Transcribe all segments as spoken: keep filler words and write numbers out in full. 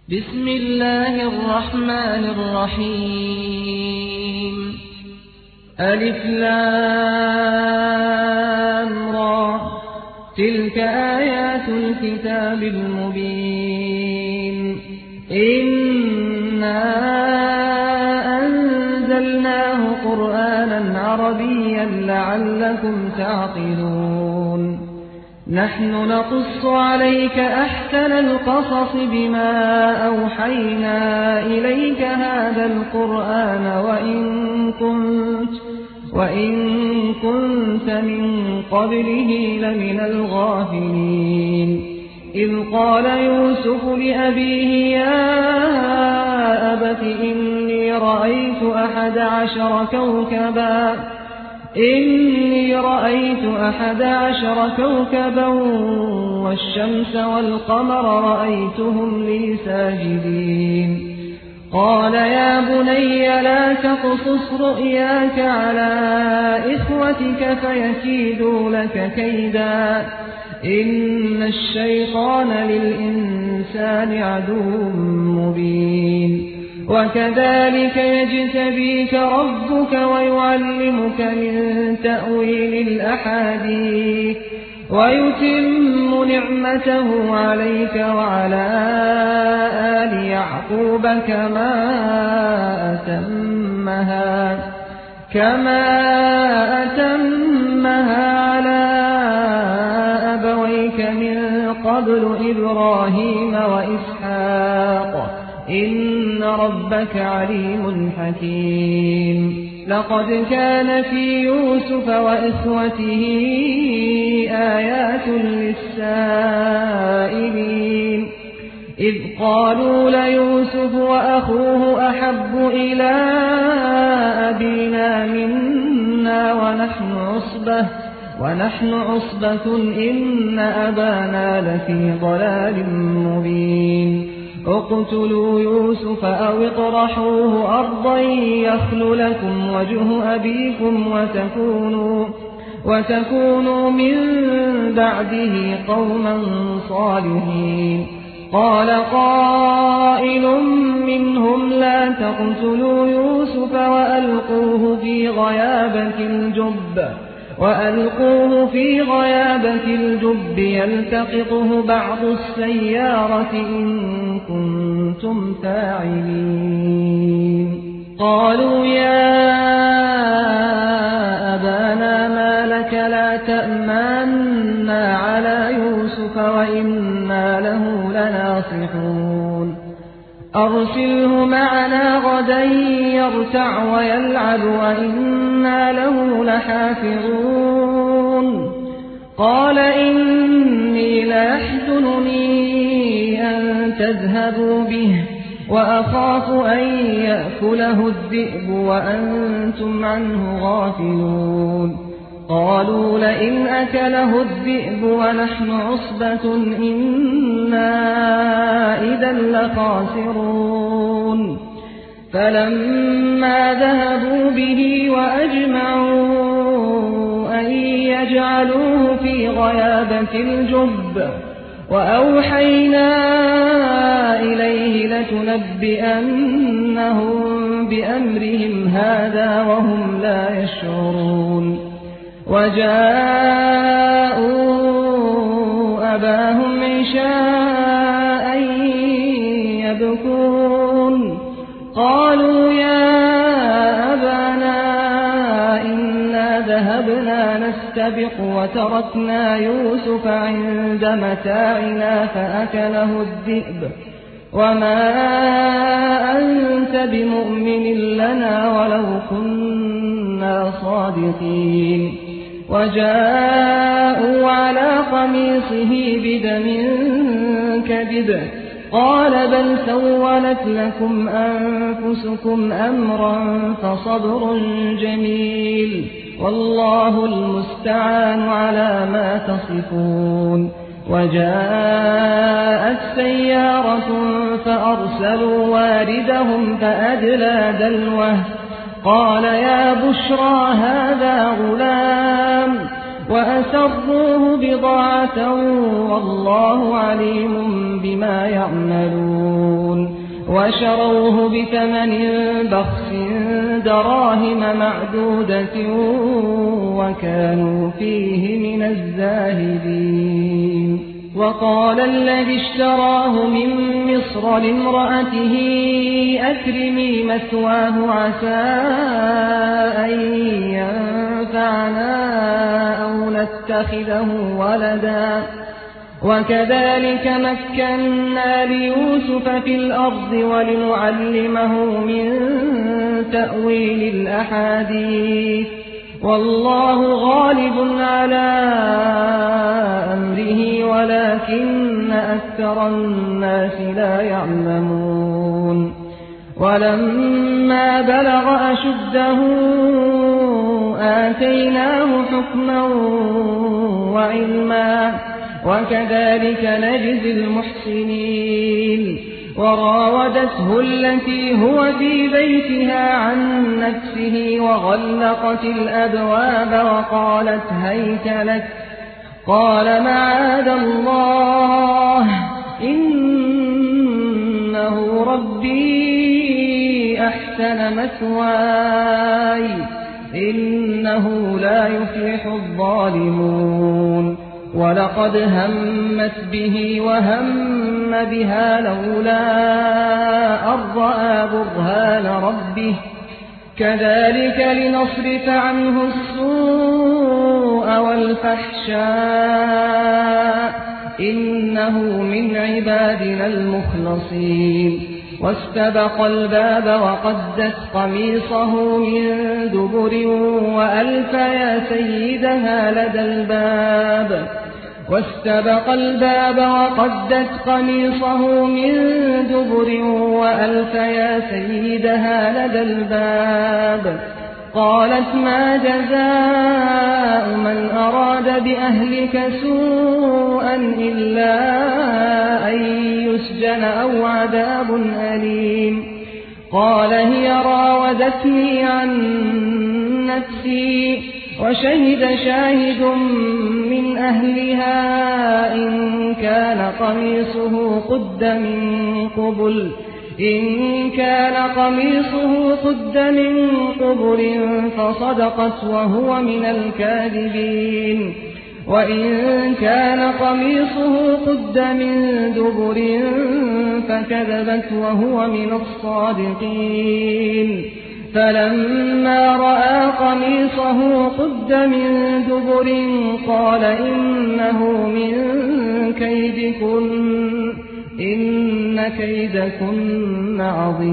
بسم الله الرحمن الرحيم ألف لام را تلك آيات الكتاب المبين إنا أنزلناه قرآنا عربيا لعلكم تعقلون نحن نقص عليك أحسن القصص بما أوحينا إليك هذا القرآن وإن كنت, وإن كنت من قبله لمن الغافلين إذ قال يوسف لأبيه يا أبت إني رأيت أحد عشر كوكبا إني رأيت أحد عشر كوكبا والشمس والقمر رأيتهم لي ساجدين قال يا بني لا تقصص رؤياك على إخوتك فيكيدوا لك كيدا إن الشيطان للإنسان عدو مبين وكذلك يجتبيك ربك ويعلمك من تأويل الأحاديث ويتم نعمته عليك وعلى آل يعقوب كما أتمها كما أتمها على أبويك من قبل إبراهيم وإسحاق إن ربك عليم حكيم لقد كان في يوسف وإخوته آيات للسائلين إذ قالوا ليوسف وأخوه أحب إلى أبينا منا ونحن عصبة ونحن عصبة إن أبانا لفي ضلال مبين اقتلوا يوسف أو اطرحوه أرضا يخل لكم وجه أبيكم وتكونوا, وتكونوا من بعده قوما صالحين قال قائل منهم لا تقتلوا يوسف وألقوه في غيابة الجب وألقوه في غيابة الجب يلتقطه بعض السيارة إن كنتم فاعلين قالوا يا أبانا ما لك لا تأمنا على يوسف وإنا له لناصحون أرسله معنا غدا يرتع ويلعب وإنا له لحافظون قال إني ليحزنني أن تذهبوا به وأخاف أن يأكله الذئب وأنتم عنه غافلون قالوا لئن أكله الذئب ونحن عصبة إنا إذا لخاسرون فلما ذهبوا به وأجمعوا أن يجعلوه في غيابة الجب وأوحينا إليه لتنبئنهم بأمرهم هذا وهم لا يشعرون وجاءوا أباهم عشاء يبكون قالوا يا أبانا إنا ذهبنا نستبق وتركنا يوسف عند متاعنا فأكله الذئب وما أنت بمؤمن لنا ولو كنا صادقين وجاءوا على قميصه بدم كذب قال بل سولت لكم أنفسكم أمرا فصبر جميل والله المستعان على ما تصفون وجاءت سيارة فأرسلوا واردهم فأدلى دلوه قال يا بشرى هذا غلام وأسروه بضاعة والله عليم بما يعملون يعلمون وشروه بثمن بخس دراهم معدودة وكانوا فيه من الزاهدين وقال الذي اشتراه من مصر لامرأته أكرمي مثواه عسى أن ينفعنا أو نتخذه ولدا وكذلك مكنا ليوسف في الأرض ولنعلمه من تأويل الأحاديث والله غالب على أمره ولكن أكثر الناس لا يعلمون ولما بلغ أشده آتيناه حكما وعلما وكذلك نجزي المحسنين وراودته التي هو في بيتها عن نفسه وغلقت الأبواب وقالت هيت لك قال معاذ الله إنه ربي أحسن مثواي إنه لا يفلح الظالمون ولقد همت به وهم بها لولا أن رأى برهان ربه كذلك لنصرف عنه السوء والفحشاء إنه من عبادنا المخلصين واستبق الباب وقدت قميصه من دبر وألف يا سيدها لدى الباب واستبق الباب وقدت قميصه من دبر وألف يا سيدها لدى الباب قالت ما جزاء من أراد بأهلك سوءا إلا أن يسجن أو عذاب أليم قال هي راودتني عن نفسي وشهد شاهد من أهلها إن كان قميصه قد من قبل إن كان قميصه قد من قبل فصدقت وهو من الكاذبين وإن كان قميصه قد من دبر فكذبت وهو من الصادقين فلما رأى قميصه قد من دبر قال إنه من كيدكن إن كيدكن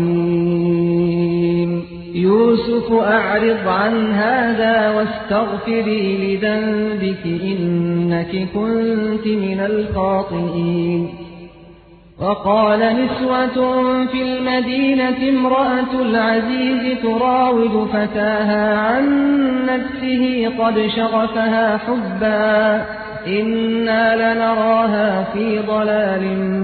عظيم يوسف أعرض عن هذا واستغفري لذنبك إنك كنت من الخاطئين وقال نسوة في المدينة امرأة العزيز تراود فتاها عن نفسه قد شغفها حبا إنا لنراها في ضلال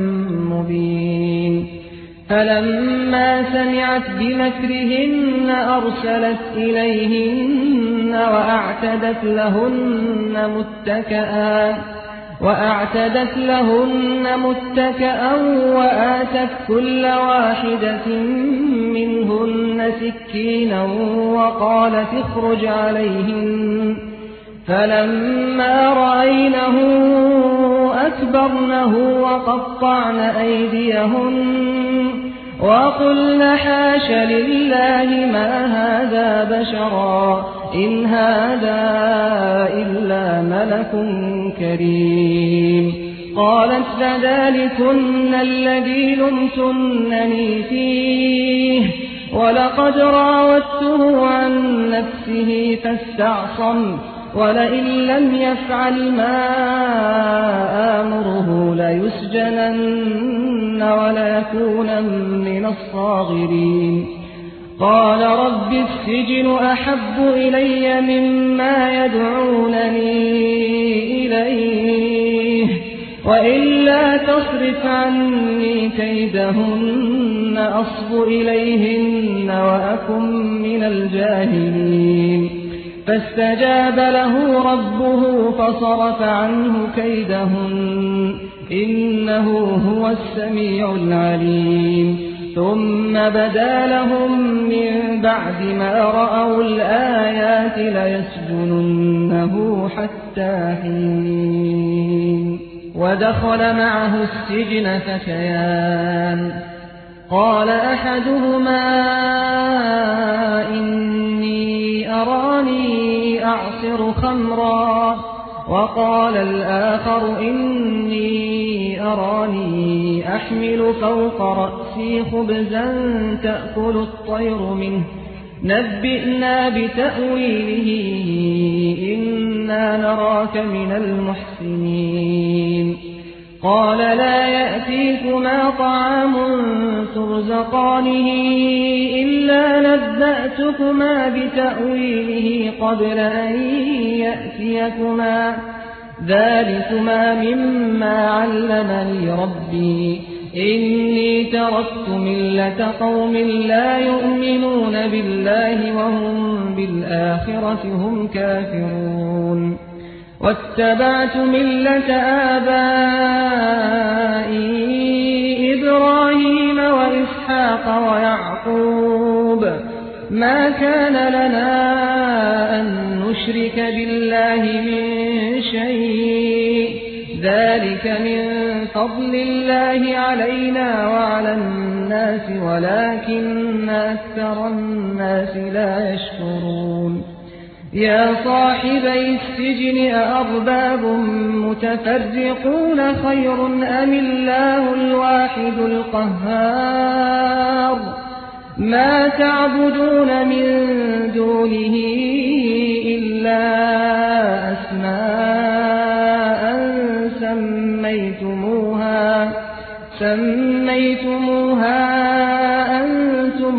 مبين فلما سمعت بمكرهن أرسلت إليهن وأعتدت لهن متكئا وأعتدت لهن متكئا وآتت كل واحدة منهن سكينا وقالت اخرج عليهن فلما رأينه أكبرنه وقطعن أيديهن وقلن حاش لله ما هذا بشرا إن هذا إلا ملك كريم قالت فذلكن الذي لمتنني فيه ولقد راودته عن نفسه فاستعصم ولئن لم يفعل ما آمره ليسجنن وليكونن من الصاغرين قال رب السجن أحب إلي مما يدعونني إليه وإلا تصرف عني كيدهن أصب إليهن وأكن من الجاهلين فاستجاب له ربه فصرف عنه كيدهن إنه هو السميع العليم ثم بدا لهم من بعد ما رأوا الآيات ليسجننه حتى حين ودخل معه السجن فتيان قال أحدهما إني أراني أعصر خمرا وقال الآخر إني أراني أحمل فوق رأسي خبزا تأكل الطير منه نبئنا بتأويله إنا نراك من المحسنين قال لا يأتيكما طعام ترزقانه إلا نبأتكما بتأويله قبل أن يأتيكما ذلكما مما علمني ربي إني تركت ملة قوم لا يؤمنون بالله وهم بالآخرة هم كافرون واتبعت ملة آبائي إبراهيم وإسحاق ويعقوب ما كان لنا أن نشرك بالله من شيء ذلك من فضل الله علينا وعلى الناس ولكن أكثر الناس لا يشكرون يا صاحبي السجن أأرباب متفرقون خير أم الله الواحد القهار ما تعبدون من دونه إلا أسماء سميتموها سميتموها أنتم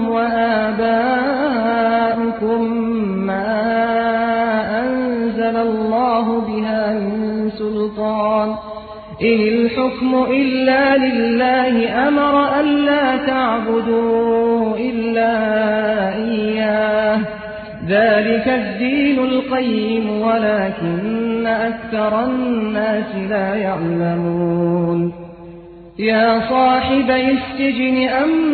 وآباؤكم ما أنزل الله بها من سلطان إن الحكم إلا لله أمر ألا تعبدوا إلا إياه ذلك الدين القيم ولكن أكثر الناس لا يعلمون يا صاحبي السجن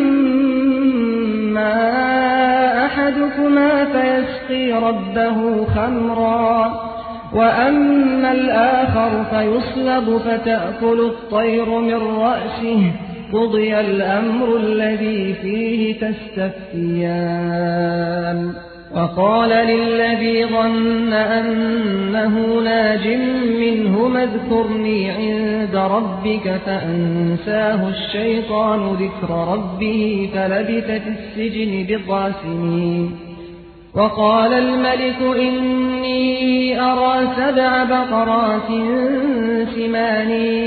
أما أحدكما فيسقي ربه خمرا وأما الآخر فيصلب فتأكل الطير من رأسه قضي الأمر الذي فيه تستفتيان وقال للذي ظن أنه ناج منه اذكرني عند ربك فأنساه الشيطان ذكر ربه فلبث في السجن بضع سنين وقال الملك إني أرى سبع بقرات سمان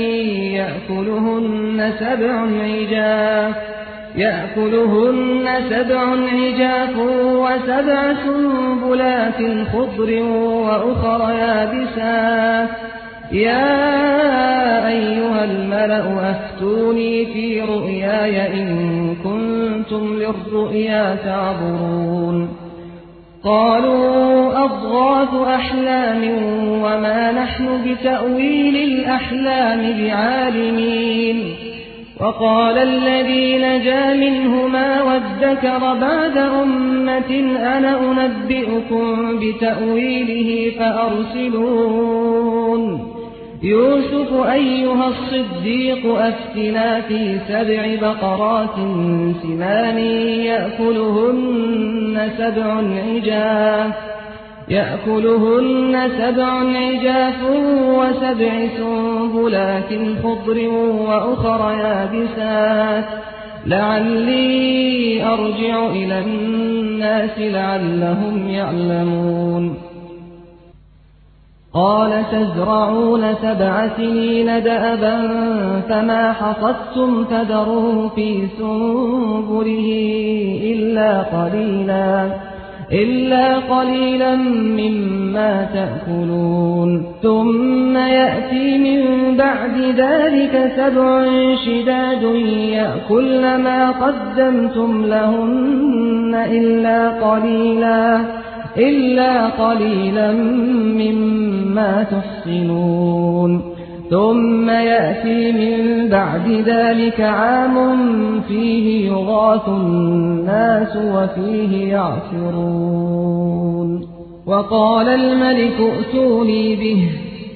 يأكلهن سبع عجاف يأكلهن سبع عجاف وسبع سنبلات خضر وأخر يابسات يا أيها الملأ أفتوني في رؤياي إن كنتم للرؤيا تعبرون قالوا أضغاث أحلام وما نحن بتأويل الأحلام بعالمين وقال الذي نجا منهما وادكر بعد أمة أنا أنبئكم بتأويله فأرسلون يوسف أيها الصديق أفتنا في سبع بقرات سمان يأكلهن سبع عجاف يأكلهن سبع عجاف وسبع سنبلات خضر وأخر يابسات لعلي أرجع إلى الناس لعلهم يعلمون قال تزرعون سبع سنين دأبا فما حصدتم فذروه في سنبله إلا قليلا إلا قليلا مما تأكلون ثم يأتي من بعد ذلك سبع شداد يأكلن ما قدمتم لهن إلا قليلا إلا قليلا مما تحصنون ثم يأتي من بعد ذلك عام فيه يغاث الناس وفيه يعصرون وقال الملك ائتوني به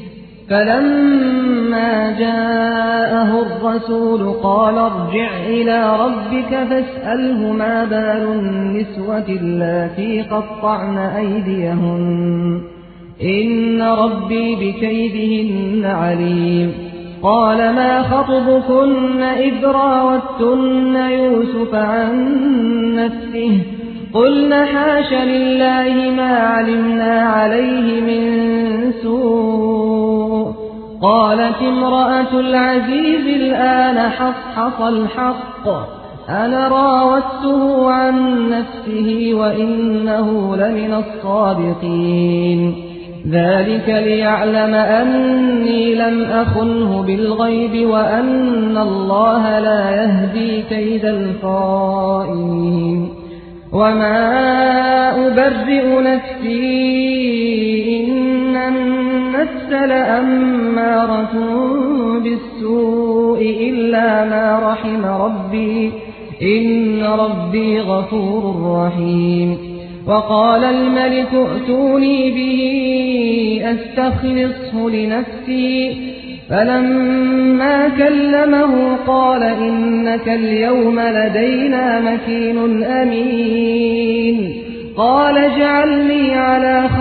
فلما جاءه الرسول قال ارجع إلى ربك فاسأله ما بال النسوة اللاتي قطعن أيديهن إن ربي بكيدهن عليم قال ما خطبكن إذ راوتن يوسف عن نفسه قلنا حاش لله ما علمنا عليه من سوء قالت امرأة العزيز الآن حصحص الحق أنا راودته عن نفسه وإنه لمن الصادقين ذلك ليعلم أني لم أخنه بالغيب وأن الله لا يهدي كيد الخائنين وما أبرئ نفسي إن النفس لأمارة بالسوء إلا ما رحم ربي إن ربي غفور رحيم وقال الملك ائتوني به أستخلصه لنفسي فلما كلمه قال إنك اليوم لدينا مكين أمين قال اجعلني على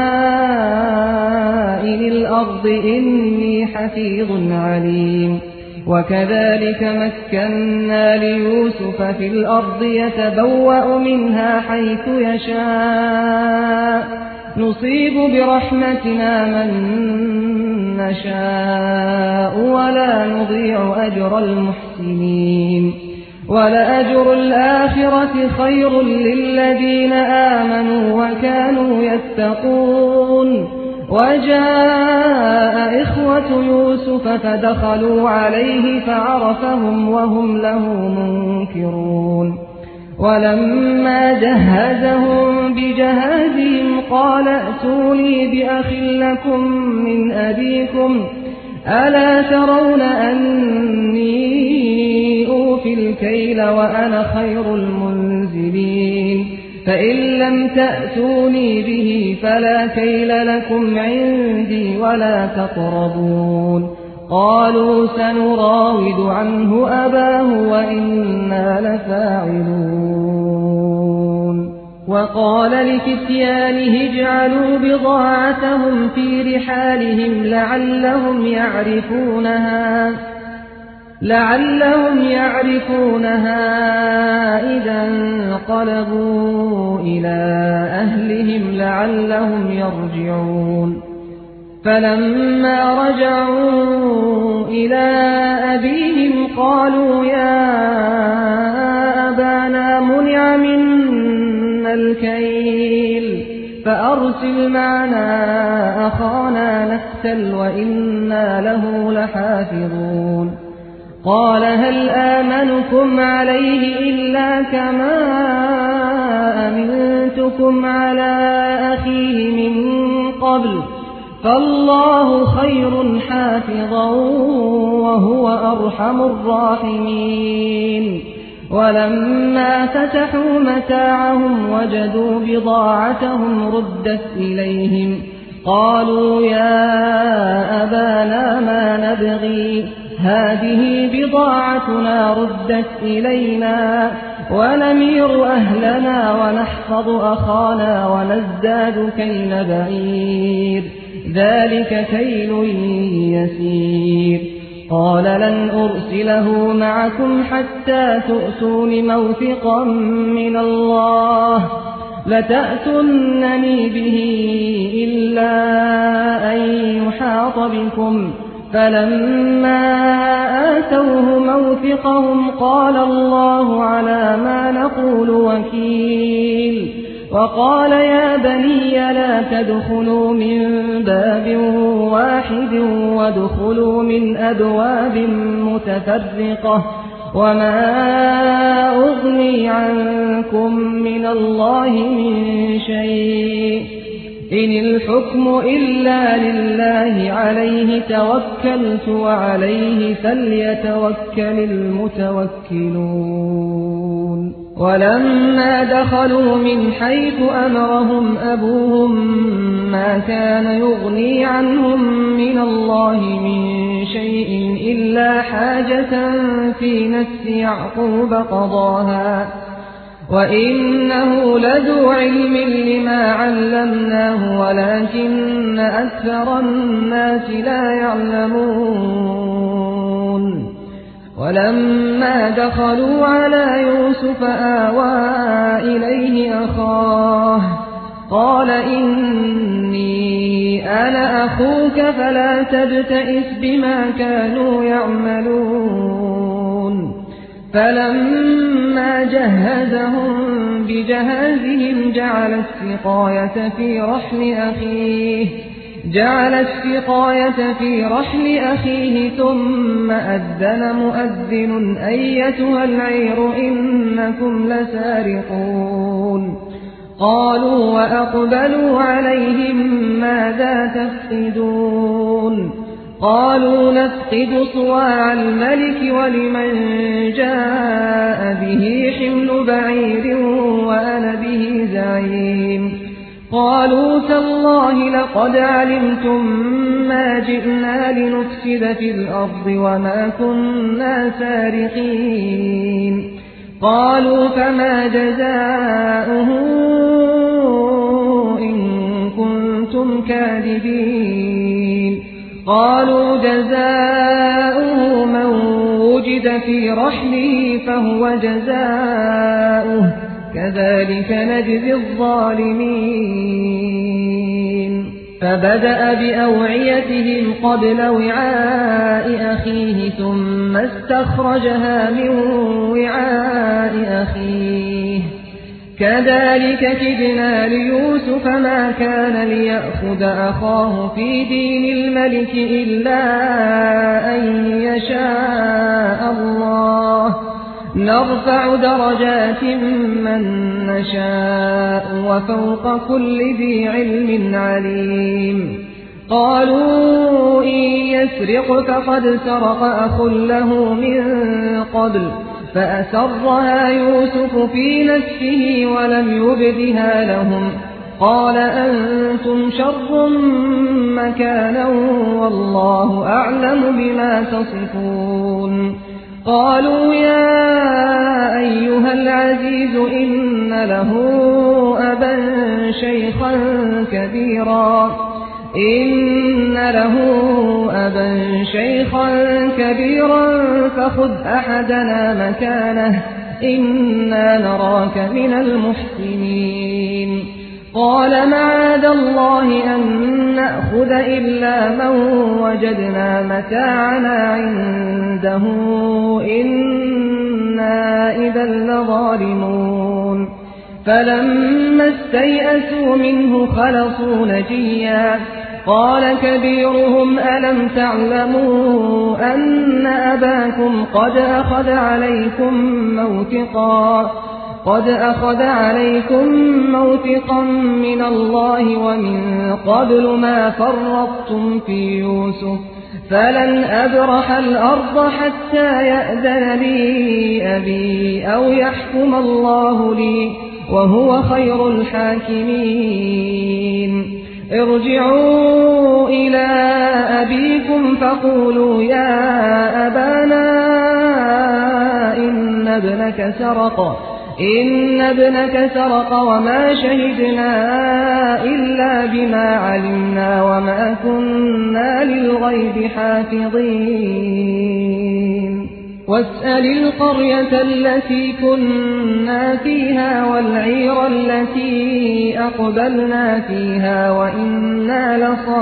خزائن الأرض إني حفيظ عليم وكذلك مكنا ليوسف في الأرض يتبوأ منها حيث يشاء نصيب برحمتنا من نشاء ولا نضيع أجر المحسنين ولأجر الآخرة خير للذين آمنوا وكانوا يتقون وجاء إخوة يوسف فدخلوا عليه فعرفهم وهم له منكرون ولما جهزهم بجهازهم قال ائتوني بأخ لكم من أبيكم ألا ترون أني أوفي الكيل وأنا خير المنزلين فإن لم تأتوني به فلا كيل لكم عندي ولا تقربون قالوا سنراود عنه أباه وإنا لفاعلون وقال لفتيانه اجعلوا بضاعتهم في رحالهم لعلهم يعرفونها لعلهم يعرفونها إذا انقلبوا إلى أهلهم لعلهم يرجعون فلما رجعوا إلى أبيهم قالوا يا أبانا منع منا الكيل فأرسل معنا أخانا نكتل وإنا له لحافظون قال هل آمنكم عليه إلا كما أمنتكم على أخيه من قبل فالله خير حافظا وهو أرحم الراحمين ولما فتحوا متاعهم وجدوا بضاعتهم ردت إليهم قالوا يا أبانا ما نبغي هذه بضاعتنا ردت إلينا ونمير أهلنا ونحفظ أخانا ونزداد كيل بعير ذلك كيل يسير قال لن أرسله معكم حتى تؤتون موثقا من الله لتأتونني به إلا أن يحاط بكم فلما آتوه موثقهم قال الله على ما نقول وكيل وقال يا بني لا تدخلوا من باب واحد وادخلوا من أبواب متفرقة وما أغني عنكم من الله من شيء إن الحكم إلا لله عليه توكلت وعليه فليتوكل المتوكلون ولما دخلوا من حيث أمرهم أبوهم ما كان يغني عنهم من الله من شيء إلا حاجة في نفس يعقوب قضاها وإنه لذو علم لما علمناه ولكن أكثر الناس لا يعلمون ولما دخلوا على يوسف آوى إليه أخاه قال إني أنا أخوك فلا تبتئس بما كانوا يعملون فلما جهزهم بجهازهم جعل السقاية في رحل أخيه جعل السقاية في رحل أخيه ثم أذن مؤذن أيتها العير إنكم لسارقون قالوا وأقبلوا عليهم ماذا تفقدون قالوا نفقد صواع الملك ولمن جاء به حمل بعير وأنا به زعيم قالوا تالله لقد علمتم ما جئنا لنفسد في الأرض وما كنا سارقين قالوا فما جزاؤه إن كنتم كاذبين قالوا جزاؤه من وجد في رحله فهو جزاؤه كذلك نجزي الظالمين فبدأ بأوعيتهم قبل وعاء أخيه ثم استخرجها من وعاء أخيه كذلك كدنا ليوسف ما كان ليأخذ أخاه في دين الملك إلا أن يشاء الله نرفع درجات من نشاء وفوق كل ذي علم عليم قالوا إن يسرق فقد سرق أخ له من قبل فأسرها يوسف في نفسه ولم يبدها لهم قال أنتم شر مكانا والله أعلم بما تصفون قالوا يا أيها العزيز إن له أبا شيخا كبيرا إن له أبا شيخا كبيرا فخذ أحدنا مكانه إنا نراك من المحسنين قال معاذ الله أن نأخذ إلا من وجدنا متاعنا عنده إنا إذا لظالمون فلما استيئسوا منه خلصوا نجيا قال كبيرهم ألم تعلموا أن أباكم قد أخذ عليكم موثقا قد أخذ عليكم موثقا من الله ومن قبل ما فرطتم في يوسف فلن أبرح الأرض حتى يأذن لي أبي أو يحكم الله لي وهو خير الحاكمين ارجعوا إلى أبيكم فقولوا يا أبانا إن ابنك سرق إن ابنك سرق وما شهدنا إلا بما علمنا وما كنا للغيب حافظين واسأل القرية التي كنا فيها والعير التي أقبلنا فيها وإنا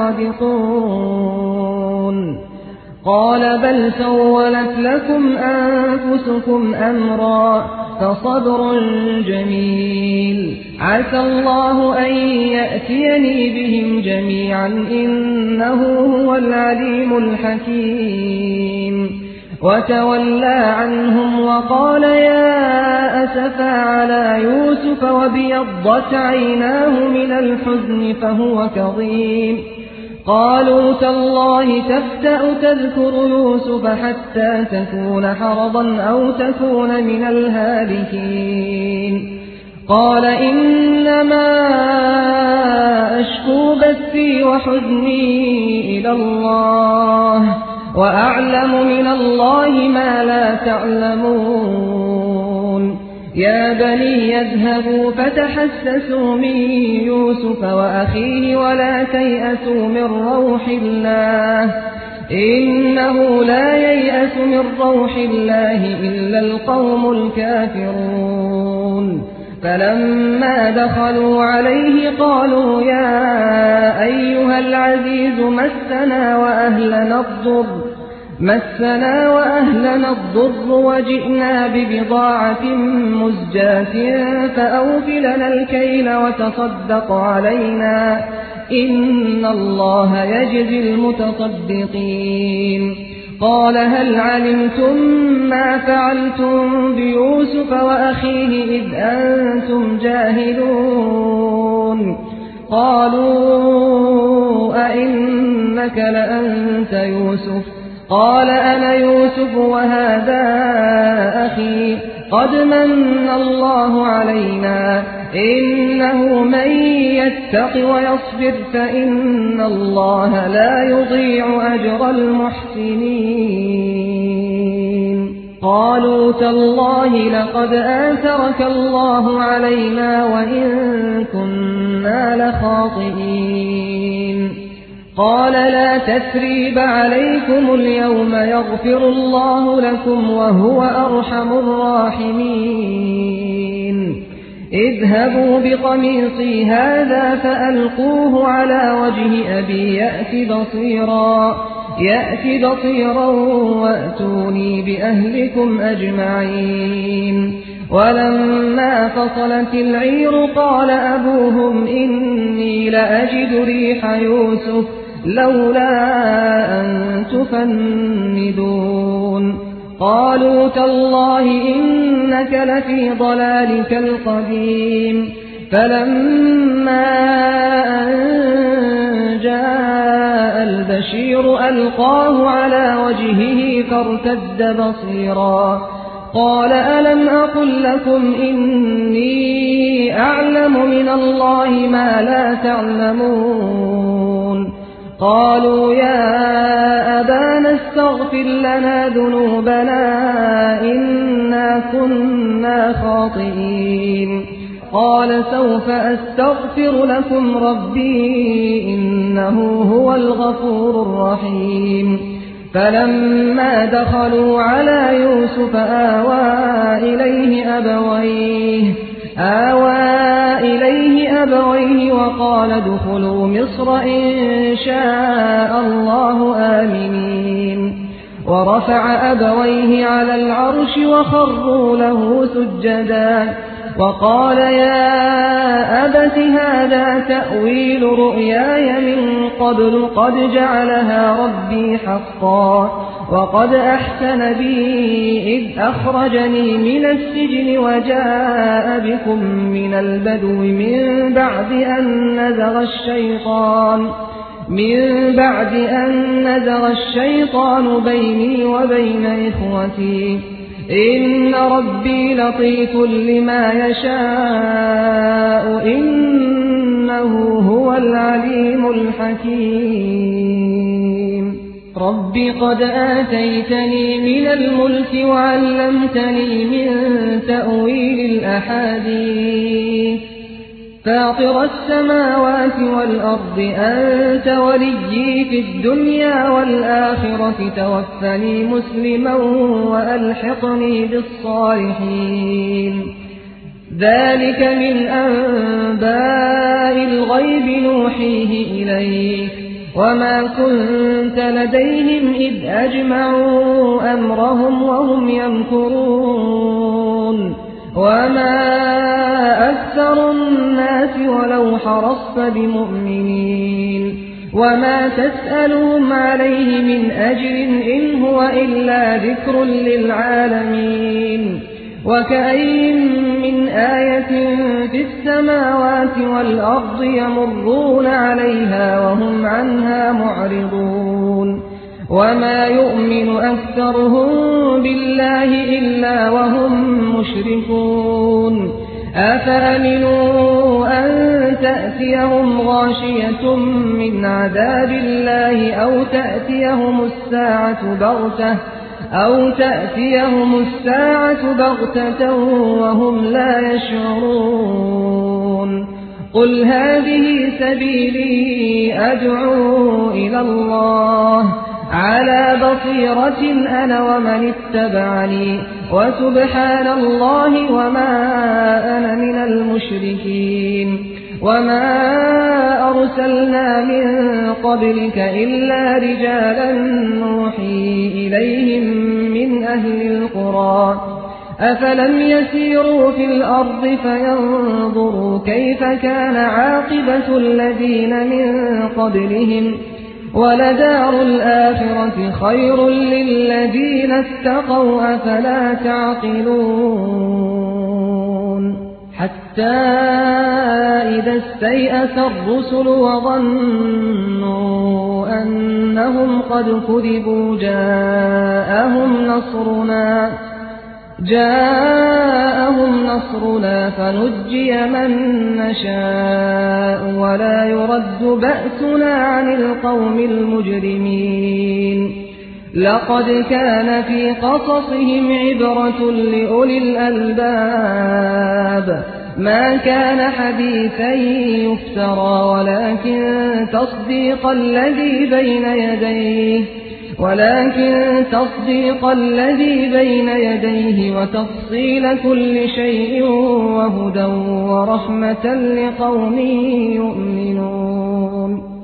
لصادقون قال بل سولت لكم أنفسكم أمرا فصبر جميل عسى الله أن يأتيني بهم جميعا إنه هو العليم الحكيم وتولى عنهم وقال يا أسفا على يوسف وابيضت عيناه من الحزن فهو كظيم قالوا تالله تفتأ تذكر يوسف حتى تكون حرضا أو تكون من الهالكين قال إنما أشكو بثي وحزني إلى الله وأعلم من الله ما لا تعلمون يا بني يذهبوا فتحسسوا من يوسف وأخيه ولا تيأسوا من روح الله إنه لا ييأس من روح الله إلا القوم الكافرون فلما دخلوا عليه قالوا يا أيها العزيز مسنا وأهلنا الضر مسنا وأهلنا الضر وجئنا ببضاعة مزجاة فأوفلنا الكيل وتصدق علينا إن الله يجزي المتصدقين قال هل علمتم ما فعلتم بيوسف وأخيه إذ أنتم جاهلون قالوا أئنك لأنت يوسف قال أنا يوسف وهذا أخي قد من الله علينا إنه من يتق ويصبر فإن الله لا يضيع أجر المحسنين قالوا تالله لقد آثرك الله علينا وإن كنا لخاطئين قال لا تثريب عليكم اليوم يغفر الله لكم وهو أرحم الراحمين اذهبوا بقميصي هذا فألقوه على وجه أبي يأت بصيرا يأت بصيرا وأتوني بأهلكم أجمعين ولما فصلت العير قال أبوهم إني لأجد ريح يوسف لولا أن تفندون قالوا تالله إنك لفي ضلالك القديم فلما أن جاء البشير ألقاه على وجهه فارتد بصيرا قال ألم أقل لكم إني أعلم من الله ما لا تعلمون قالوا يا أبانا استغفر لنا ذنوبنا إنا كنا خاطئين قال سوف أستغفر لكم ربي إنه هو الغفور الرحيم فلما دخلوا على يوسف آوى إليه أبويه آوى إليه أبويه وقال ادخلوا مصر إن شاء الله آمنين ورفع أبويه على العرش وخروا له سجدا وقال يا أبت هذا تأويل رؤياي من قبل قد جعلها ربي حقا وقد أحسن بي إذ أخرجني من السجن وجاء بكم من البدو من بعد أن نزغ الشيطان من بعد أن نزغ الشيطان بيني وبين إخوتي إن ربي لطيف لما يشاء إنه هو العليم الحكيم رب قد آتيتني من الملك وعلمتني من تأويل الأحاديث فاطر السماوات والأرض أنت وليي في الدنيا والآخرة توفني مسلما وألحقني بالصالحين ذلك من أنباء الغيب نوحيه إليك وما كنت لديهم إذ أجمعوا أمرهم وهم يمكرون وما أكثر الناس ولو حرصت بمؤمنين وما تسألهم عليه من أجر إن هو إلا ذكر للعالمين وكأي من آية في السماوات والأرض يمرون عليها وهم عنها معرضون وما يؤمن أكثرهم بالله إلا وهم مشركون أفأمنوا أن تأتيهم غاشية من عذاب الله أو تأتيهم الساعة بغتة أو تأتيهم الساعة بغتة وهم لا يشعرون قل هذه سبيلي أدعو إلى الله على بصيرة أنا ومن اتبعني وسبحان الله وما أنا من المشركين وما أرسلنا من قبلك إلا رجالا نوحي إليهم من أهل القرى أفلم يسيروا في الأرض فينظروا كيف كان عاقبة الذين من قبلهم ولدار الآخرة خير للذين اتقوا أفلا تعقلون حتى إذا استيأس الرسل وظنوا أنهم قد كذبوا جاءهم نصرنا جاءهم نصرنا فنجي من نشاء ولا يرد بأسنا عن القوم المجرمين لقد كان في قصصهم عبرة لأولي الألباب ما كان حديثا يفترى ولكن تصديق الذي بين يديه ولكن تصديق الذي بين يديه وتفصيل كل شيء وهدى ورحمة لقوم يؤمنون